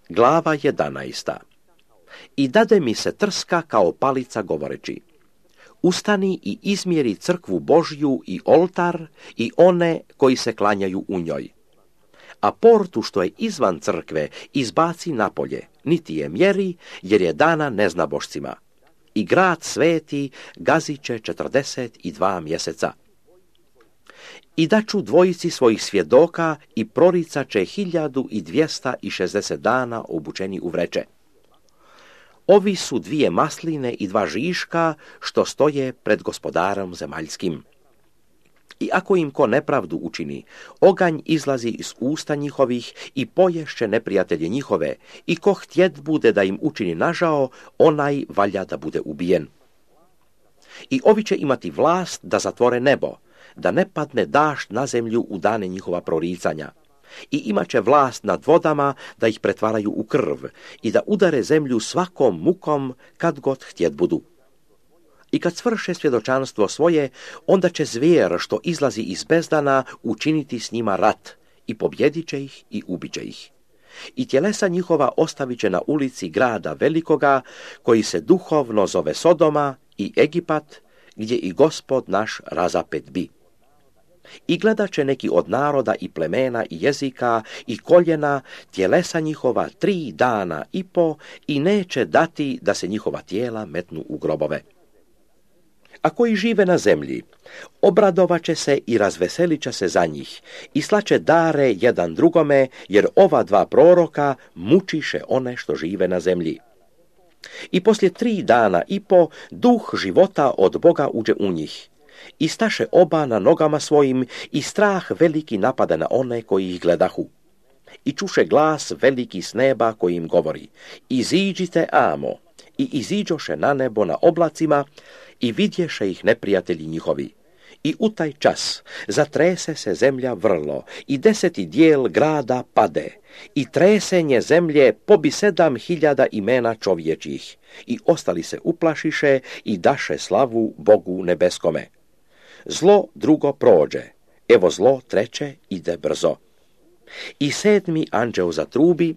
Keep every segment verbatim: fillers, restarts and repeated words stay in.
Glava jedanaesta. I dade mi se trska kao palica govoreći: ustani i izmjeri crkvu Božju i oltar i one koji se klanjaju u njoj. A portu što je izvan crkve izbaci napolje, niti je mjeri, jer je dana neznabošcima. I grad sveti gazit će četrdeset i dva mjeseca. I daću dvojici svojih svjedoka i proricat će hiljadu i dvjesta i šezdeset dana obučeni u vreće. Ovi su dvije masline i dva žiška što stoje pred gospodarom zemaljskim. I ako im ko nepravdu učini, oganj izlazi iz usta njihovih i poješće neprijatelje njihove, i ko htjet bude da im učini nažao, onaj valja da bude ubijen. I ovi će imati vlast da zatvore nebo, da ne padne dašt na zemlju u dane njihova proricanja. I imat će vlast nad vodama da ih pretvaraju u krv i da udare zemlju svakom mukom kad god htjet budu. I kad svrše svjedočanstvo svoje, onda će zvijer što izlazi iz bezdana učiniti s njima rat i pobjedit će ih i ubit će ih. I tjelesa njihova ostavit će na ulici grada velikoga koji se duhovno zove Sodoma i Egipat, gdje i Gospod naš razapet bi. I gledat će neki od naroda i plemena i jezika i koljena tjelesa njihova tri dana i po i neće dati da se njihova tijela metnu u grobove. A koji žive na zemlji, obradovat će se i razveselit će se za njih i slaće dare jedan drugome, jer ova dva proroka mučiše one što žive na zemlji. I poslije tri dana i po duh života od Boga uđe u njih. I staše oba na nogama svojim i strah veliki napada na one koji ih gledahu. I čuše glas veliki s neba koji im govori: iziđite amo. I iziđoše na nebo na oblacima i vidješe ih neprijatelji njihovi. I u taj čas zatrese se zemlja vrlo i deseti dijel grada pade. I tresenje zemlje pobi sedam hiljada imena čovječih. I ostali se uplašiše i daše slavu Bogu nebeskome. Zlo drugo prođe, evo zlo treće ide brzo. I sedmi anđeo zatrubi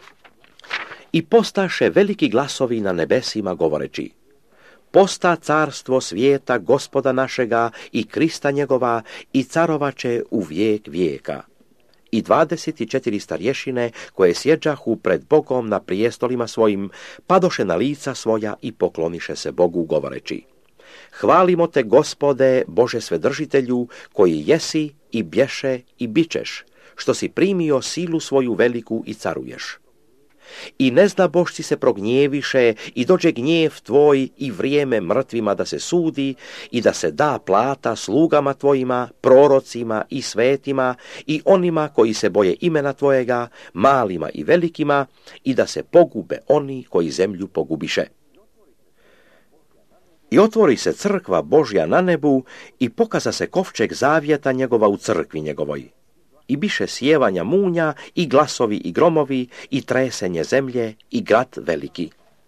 i postaše veliki glasovi na nebesima govoreći: posta carstvo svijeta Gospoda našega i Krista njegova i carovaće u vijek vijeka. I dvadeset četiri starješine koje sjeđahu pred Bogom na prijestolima svojim padoše na lica svoja i pokloniše se Bogu govoreći: hvalimo te, Gospode, Bože svedržitelju, koji jesi i bješe i bićeš, što si primio silu svoju veliku i caruješ. I neznabošci se prognjeviše i dođe gnjev tvoj i vrijeme mrtvima da se sudi i da se da plata slugama tvojima, prorocima i svetima i onima koji se boje imena tvojega, malima i velikima, i da se pogube oni koji zemlju pogubiše. I otvori se crkva Božja na nebu i pokaza se kovčeg zavjeta njegova u crkvi njegovoj. I biše sjevanja munja i glasovi i gromovi i tresenje zemlje i grad veliki.